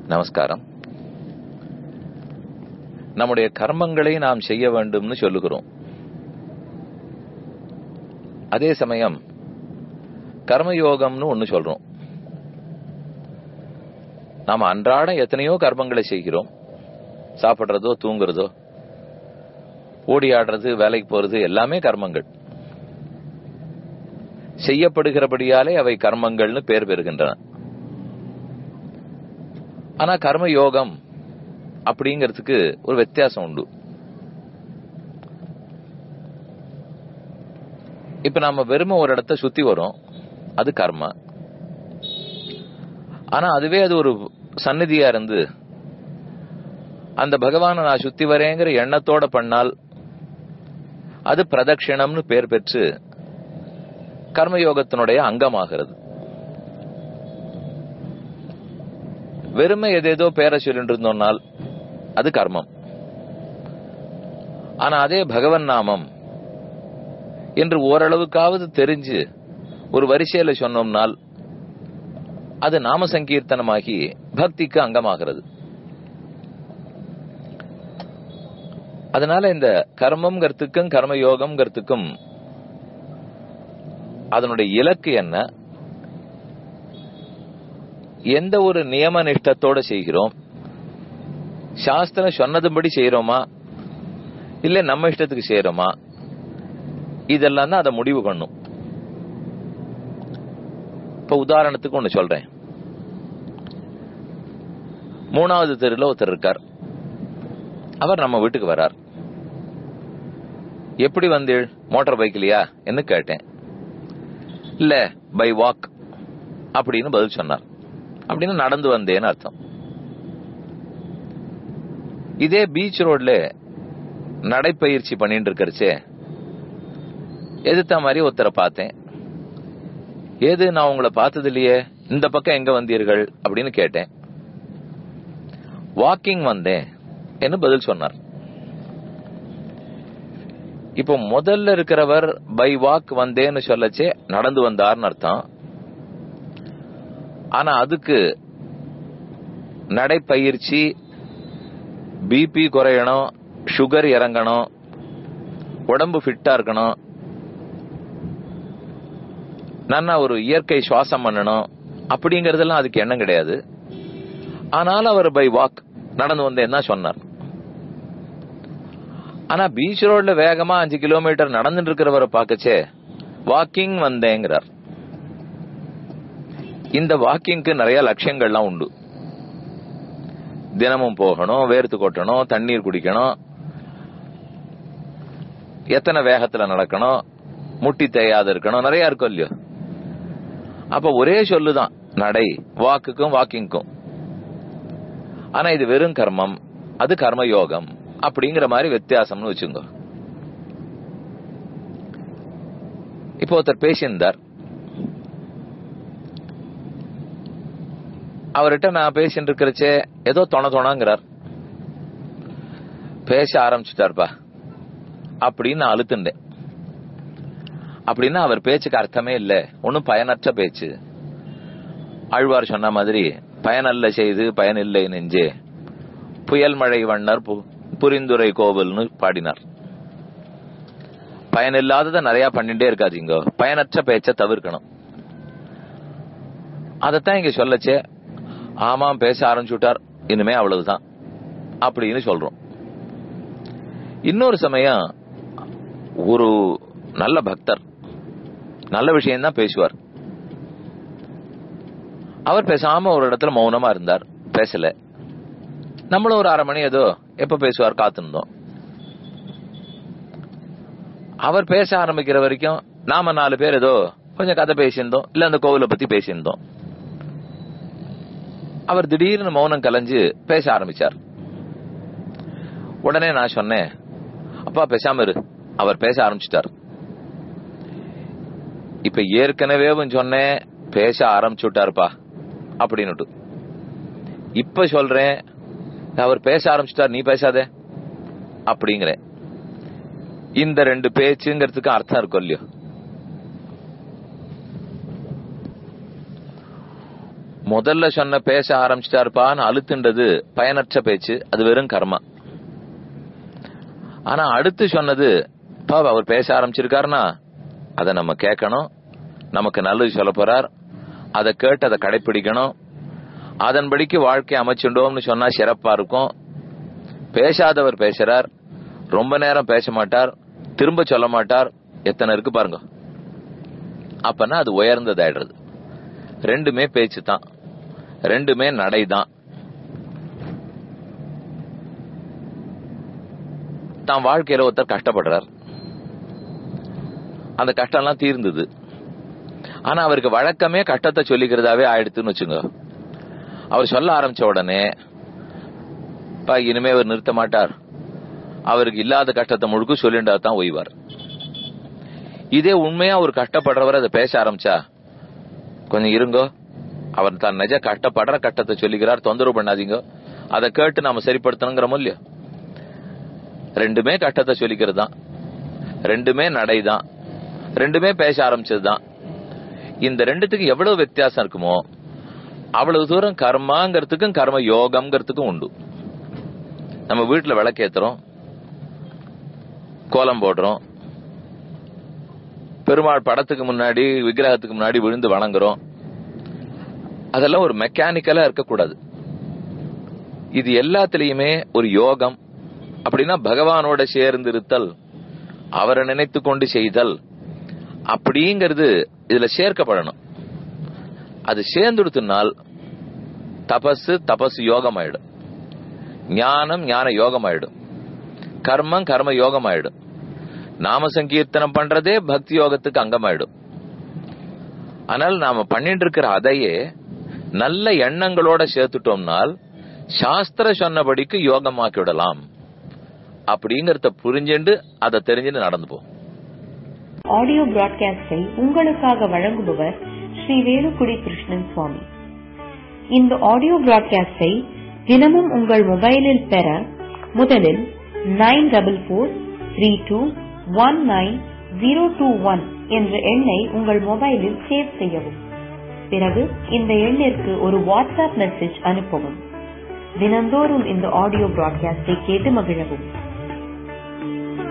நமஸ்காரம். நம்முடைய கர்மங்களை நாம் செய்ய வேண்டும்னு சொல்லுகிறோம். அதே சமயம் கர்மயோகம்னு ஒன்னு சொல்றோம். நாம அன்றாடம் எத்தனையோ கர்மங்களை செய்கிறோம். சாப்பிடுறதோ, தூங்குறதோ, ஓடி ஆடுறது, வேலைக்கு போறது எல்லாமே கர்மங்கள். செய்யப்படுகிறபடியாலே அவை கர்மங்கள்னு பேர் பெறுகின்றன. ஆனா கர்மயோகம் அப்படிங்கிறதுக்கு ஒரு வித்தியாசம் உண்டு. இப்ப நாம வெறும ஒரு இடத்த சுத்தி வரோம், அது கர்ம. ஆனா அதுவே அது ஒரு சந்நிதியா இருந்து அந்த பகவானை நான் சுத்தி வரேங்கிற எண்ணத்தோட பண்ணால் அது பிரதட்சிணம்னு பேர் பெற்று கர்மயோகத்தினுடைய அங்கமாகிறது. வெறுமை எதேதோ பேரை சொல்லிட்டு இருந்தோம்னால் அது கர்மம். ஆனா அதே பகவன் நாமம் என்று ஓரளவுக்காவது தெரிஞ்சு ஒரு வரிசையில சொன்னோம்னால் அது நாம சங்கீர்த்தனமாகி பக்திக்கு அங்கமாகிறது. அதனால இந்த கர்மம்ங்கிறதுக்கும் கர்மயோகம்ங்கிறதுக்கும் அதனுடைய இலக்கு என்ன, எந்த ஒரு நியம நிஷ்டத்தோட செய்கிறோம், சாஸ்திரம் சொன்னதுபடி செய்யறோமா இல்ல நம்ம இஷ்டத்துக்கு செய்யறோமா, இதெல்லாம் தான் அதை முடிவு பண்ணும். இப்ப உதாரணத்துக்கு ஒண்ணு சொல்றேன். 3வது தெருல ஒருத்தர் இருக்கார். அவர் நம்ம வீட்டுக்கு வரார். எப்படி வந்தீள்? மோட்டார் பைக்லயா என்று கேட்டேன். இல்ல, பை வாக் அப்படின்னு பதில் சொன்னார். அப்படின்னு நடந்து வந்தேன்னு அர்த்தம். இதே பீச் ரோட்ல நடைப்பயிற்சி பண்ணிட்டு இருக்கறச்சே எதிர்த்த மாதிரி ஒருத்தரை பார்த்தேன். ஏது, நான் உங்களை பார்த்தது இல்லையே, இந்த பக்கம் எங்க வந்தீர்கள் அப்படின்னு கேட்டேன். வாக்கிங் வந்தேன் என்று பதில் சொன்னார். இப்போ முதல்ல இருக்கிறவர் பை வாக் வந்தேன்னு சொல்லச்சே நடந்து வந்தார்னு அர்த்தம். ஆனா அதுக்கு நடைப்பயிற்சி, பிபி குறையணும், சுகர் இறங்கணும், உடம்பு ஃபிட்டா இருக்கணும், நல்லா ஒரு இயற்கை சுவாசம் பண்ணணும் அப்படிங்கறதெல்லாம் அதுக்கு எண்ணம் கிடையாது. ஆனாலும் அவர் பை வாக் நடந்து வந்தேன்னு தான் சொன்னார். ஆனா பீச் ரோட்ல வேகமா 5 கிலோமீட்டர் நடந்துட்டு இருக்கிறவரை பார்க்கச்சே வாக்கிங் வந்தேங்கிறார். இந்த வாக்கிங்க்கு நிறைய லட்சியங்கள்லாம் உண்டு. தினமும் போகணும், வேர்த்து கொட்டணும், தண்ணீர் குடிக்கணும், எத்தனை வேகத்துல நடக்கணும், முட்டி தேயாத இருக்கணும், நிறைய இருக்கும் இல்லையோ. அப்ப ஒரே சொல்லுதான் நடை, வாக்குக்கும் வாக்கிங்க்கும். ஆனா இது வெறும் கர்மம், அது கர்மயோகம் அப்படிங்கிற மாதிரி வித்தியாசம்னு வச்சுங்க. இப்போ ஒருத்தர் பேசியிருந்தார். அவர்கிட்ட நான் பேசிட்டு இருக்கிறச்சே ஏதோ தொணங்கிறார். பேச ஆரம்பிச்சுட்டார்பா அப்படின்னு நான் அழுத்துண்டேன். அப்படின்னா அவர் பேச்சுக்கு அர்த்தமே இல்ல, ஒன்னும் பயனற்ற பேச்சு. ஆழ்வார் சொன்ன மாதிரி பயனல்ல செய்து பயனில்லை நெஞ்சே, புயல் மழை வண்ணர் புரிந்துரை கோவில்னு பாடினார். பயனில்லாததை நிறைய பண்ணிட்டே இருக்காதீங்க, பயனற்ற பேச்ச தவிர்க்கணும். அதத்தான் இங்க சொல்லச்சே ஆமாம் பேச ஆரம்பிச்சுட்டார், இனிமே அவ்வளவுதான் அப்படின்னு சொல்றோம். இன்னொரு சமயம் ஒரு நல்ல பக்தர் நல்ல விஷயம் தான் பேசுவார். அவர் பேசாம ஒரு இடத்துல மௌனமா இருந்தார், பேசல. நம்மளும் ஒரு 1/2 மணி ஏதோ எப்ப பேசுவார் காத்திருந்தோம். அவர் பேச ஆரம்பிக்கிற வரைக்கும் நாம 4 பேர் ஏதோ கொஞ்சம் கதை பேசியிருந்தோம், இல்ல அந்த கோவிலை பத்தி பேசியிருந்தோம். அவர் திடீர்னு மௌனம் கலைஞ்சு பேச ஆரம்பிச்சார். உடனே நான் சொன்னேன், அப்பா பேசாம இரு, அவர் பேச ஆரம்பிச்சுட்டார். இப்ப ஏற்கனவே சொன்னேன் பேச ஆரம்பிச்சுட்டாருப்பா அப்படின்னு. இப்ப சொல்றேன் அவர் பேச ஆரம்பிச்சுட்டார், நீ பேசாதே அப்படிங்கிறேன். இந்த 2 பேச்சுங்கிறதுக்கு அர்த்தம் இருக்கும் இல்லையோ. முதல்ல சொன்ன பேச ஆரம்பிச்சிட்டாருப்பான்னு அழுத்துன்றது பயனற்ற பேச்சு, அது வெறும் கர்மா. ஆனா அடுத்து சொன்னது அவர் பேச ஆரம்பிச்சிருக்காருன்னா அதை நம்ம கேட்கணும், நமக்கு நல்லது சொல்ல போறார், அதை கேட்டு அதை கடைபிடிக்கணும், அதன்படிக்கு வாழ்க்கை அமைச்சுட்டோம்னு சொன்னா சிறப்பா இருக்கும். பேசாதவர் பேசுறார், ரொம்ப நேரம் பேச மாட்டார், திரும்ப சொல்ல மாட்டார், எத்தனை இருக்கு பாருங்க. அப்பனா அது உயர்ந்ததாயிடுறது. ரெண்டுமே பேச்சு தான், ரெண்டுமே நடைதான். தான் வாழ்க்கையில ஒருத்தர் கஷ்டப்படுறார், அந்த கஷ்டம் எல்லாம் தீர்ந்தது. ஆனா அவருக்கு வழக்கமே கஷ்டத்தை சொல்லிக்கிறதாவே ஆயிடுத்துன்னு வச்சுங்க. அவர் சொல்ல ஆரம்பிச்ச உடனே இனிமே அவர் நிறுத்த மாட்டார், அவருக்கு இல்லாத கஷ்டத்தை முழுக்க சொல்லிண்டா தான் ஓய்வார். இதே உண்மையா ஒரு கஷ்டப்படுறவர் அதை பேச ஆரம்பிச்சா, கொஞ்சம் இருங்கோ, அவர் தான் நிஜ கஷ்டப்படுற கஷ்டத்தை சொல்லிக்கிறார், தொந்தரவு பண்ணாதீங்க, அதை கேட்டு நாம சரிப்படுத்தணுங்கிற மூல்யம். ரெண்டுமே கஷ்டத்தை சொல்லிக்கிறது தான், ரெண்டுமே நடைதான், ரெண்டுமே பேச ஆரம்பிச்சதுதான். இந்த ரெண்டுத்துக்கு எவ்வளவு வித்தியாசம் இருக்குமோ அவ்வளவு தூரம் கர்மாங்கிறதுக்கும் கர்ம யோகம்ங்கிறதுக்கும் உண்டு. நம்ம வீட்டுல விளக்கேத்துறோம், கோலம் போடுறோம், பெருமாள் படத்துக்கு முன்னாடி விக்கிரகத்துக்கு முன்னாடி விழுந்து வணங்குறோம். அதெல்லாம் ஒரு மெக்கானிக்கலா இருக்கக்கூடாது. இது எல்லாத்திலையுமே ஒரு யோகம். அப்படின்னா பகவானோட சேர்ந்து இருத்தல், அவரை நினைத்து கொண்டு செய்தல் அப்படிங்கிறது இதுல சேர்க்கப்படணும். அது சேர்ந்துடுத்துனால் தபசு தபசு யோகம் ஆயிடும், ஞானம் ஞான யோகம் ஆயிடும், கர்மம் கர்ம யோகம் ஆயிடும், நாம சங்கீர்த்தனம் பண்றதே பக்தி யோகத்துக்கு அங்கமாயிடும். ஆனால் நாம பண்ணிட்டு இருக்கிற அதையே நல்ல எண்ணங்களோட சேர்த்துட்டோம்னால் சாஸ்திர சொன்னபடிக்கு யோகமாக்கி விடலாம். அப்படிங்கறத புரிஞ்சுண்டு அதை தெரிஞ்சுட்டு நடந்து போ. ஆடியோ பிராட்காஸ்டை உங்களுக்காக வழங்குபவர் ஸ்ரீ வேலுக்குடி கிருஷ்ணன் சுவாமி. இந்த ஆடியோ பிராட்காஸ்டை தினமும் உங்கள் மொபைலில் பெற முதலில் 9443219021 என்ற எண்ணை உங்கள் மொபைலில் சேவ் செய்யவும். பிறகு இந்த எண்ணிற்கு ஒரு வாட்ஸ்அப் மெசேஜ் அனுப்பவும். தினந்தோறும் இந்த ஆடியோ பிராட்காஸ்டை கேட்டு மகிழவும்.